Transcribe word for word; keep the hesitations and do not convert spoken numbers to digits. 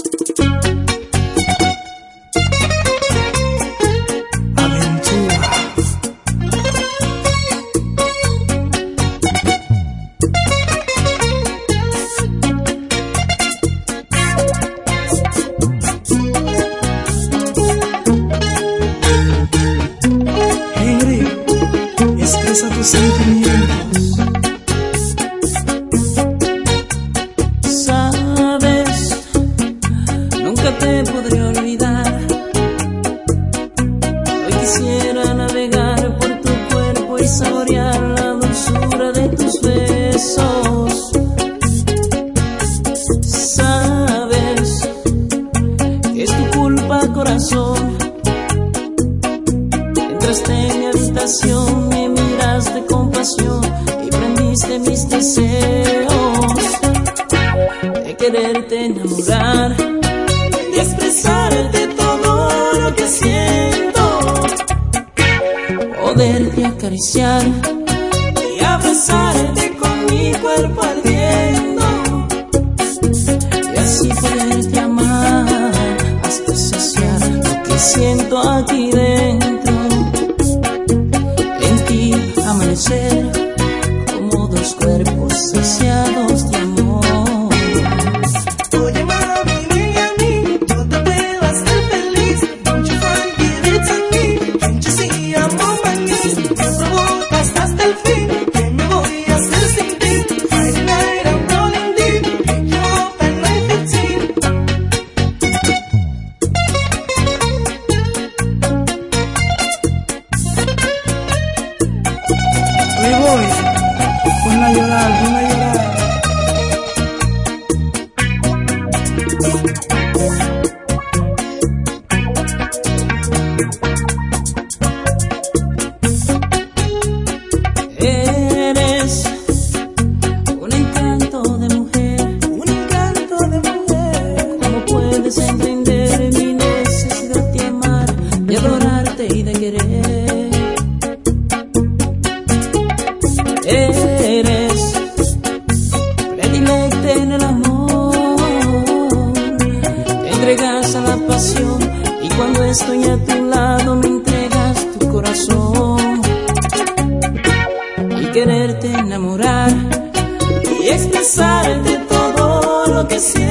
tus sentimientos. Sabes, nunca te podré olvidar. Hoy quisiera navegar por tu cuerpo y saborear la dulzura de tus besos. Sabes que es tu culpa, corazón. Entraste en mi habitación, me miraste con pasión y prendiste mis deseos de quererte enamorar y expresarte todo lo que siento, poderte acariciar y abrazarte con mi cuerpo ardiendo y así poderte amar hasta saciar lo que siento aquí dentro. Amanecer como dos cuerpos saciados de amor. Oye mami, ven a mí, yo te puedo hacer feliz. Don't you find give it to me? Can't you see I'm on my knees? Me provocas hasta el fin. ¿Qué me voy a hacer sin ti? Friday night I'm rolling deep. Pick you up at nine fifteen. Oye boy, ponla a llorar, ponla a llorar. Eres un encanto de mujer, Un encanto de mujer. ¿cómo puedes entender mi necesidad de amar, de adorarte y de querer? Eres predilecta en el amor, te entregas a la pasión y cuando estoy a tu lado me entregas tu corazón. Y quererte enamorar y expresarte todo lo que siento,